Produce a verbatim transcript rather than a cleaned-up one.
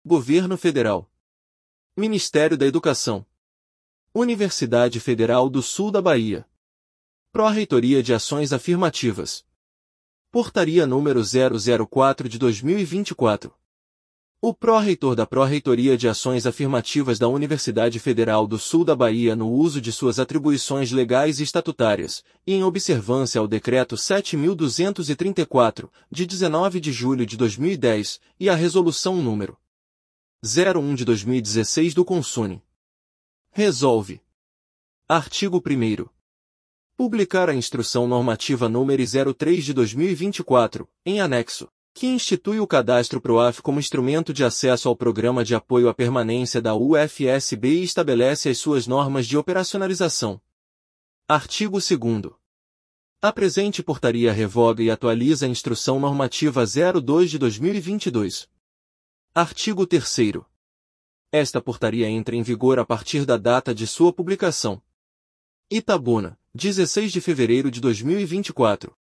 Governo Federal. Ministério da Educação. Universidade Federal do Sul da Bahia. Pró-Reitoria de Ações Afirmativas. Portaria número zero zero quatro de dois mil e vinte e quatro. O pró-reitor da Pró-Reitoria de Ações Afirmativas da Universidade Federal do Sul da Bahia, no uso de suas atribuições legais e estatutárias, e em observância ao Decreto sete mil duzentos e trinta e quatro, de dezenove de julho de dois mil e dez, e à Resolução número zero um de dois mil e dezesseis do Consune. Resolve. Artigo primeiro. Publicar a Instrução Normativa número zero três de dois mil e vinte e quatro, em anexo, que institui o cadastro PROAF como instrumento de acesso ao Programa de Apoio à Permanência da U F S B e estabelece as suas normas de operacionalização. Artigo segundo. A presente portaria revoga e atualiza a Instrução Normativa zero dois de dois mil e vinte e dois. Artigo terceiro. Esta portaria entra em vigor a partir da data de sua publicação. Itabuna, dezesseis de fevereiro de dois mil e vinte e quatro.